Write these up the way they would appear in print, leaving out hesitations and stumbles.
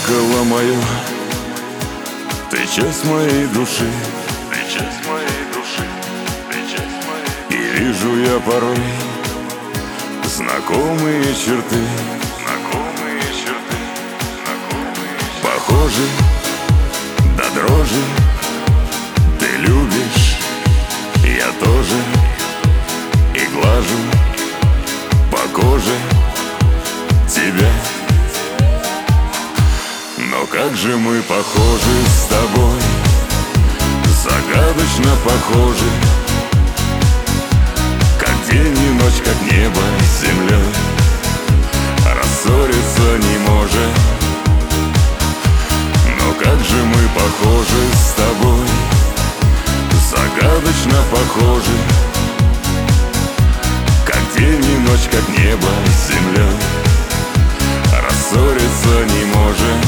зеркало мое, ты часть моей души, Ты часть моей души, ты часть моей. и вижу я порой знакомые черты, Знакомые черты, знакомые черты. похожи до дрожи. Ты любишь, я тоже, и глажу по коже тебя. Но как же мы похожи с тобой, загадочно похожи, как день и ночь, как небо с землей. Рассориться не можем. Но как же мы похожи с тобой, загадочно похожи, как день и ночь, как небо с землей. Рассориться не можем.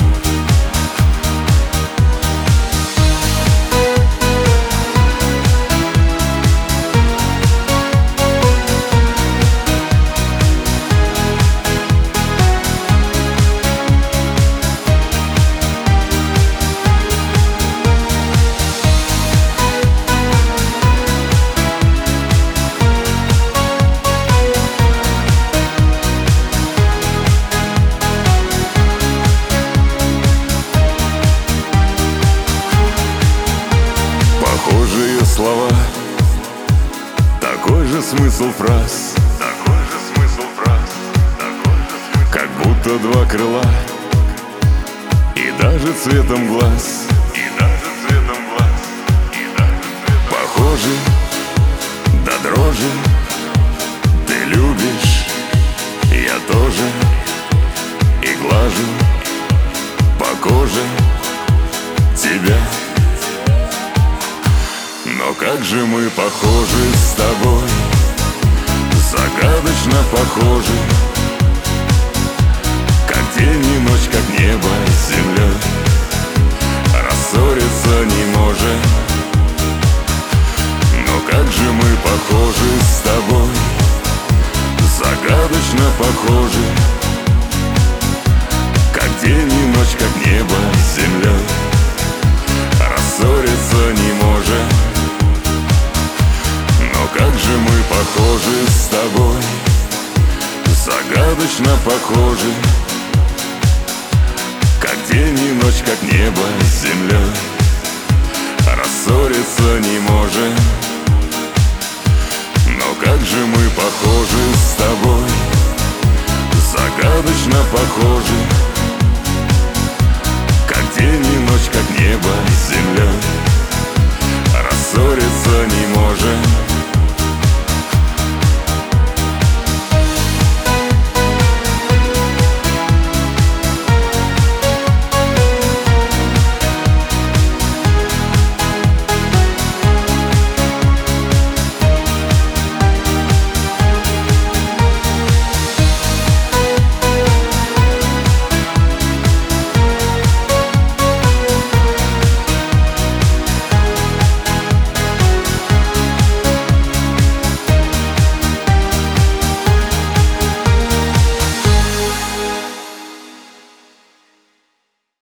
Похожие слова, такой же смысл фраз, Такой же смысл фраз, такой же смысл. как будто два крыла, и даже цветом глаз. И даже цветом глаз, и даже цветом. Похожи до дрожи. Ты любишь, я тоже, и глажу по коже тебя. Но как же мы похожи с тобой, загадочно похожи, как день и ночь, как небо с землей. Рассориться не можем. Но как же мы похожи с тобой, загадочно похожи, как день и ночь, как небо с землей. Рассориться не можем. Но как же мы похожи с тобой, загадочно похожи, как день и ночь, как небо с землей. Рассориться не можем. Но как же мы похожи с тобой, загадочно похожи,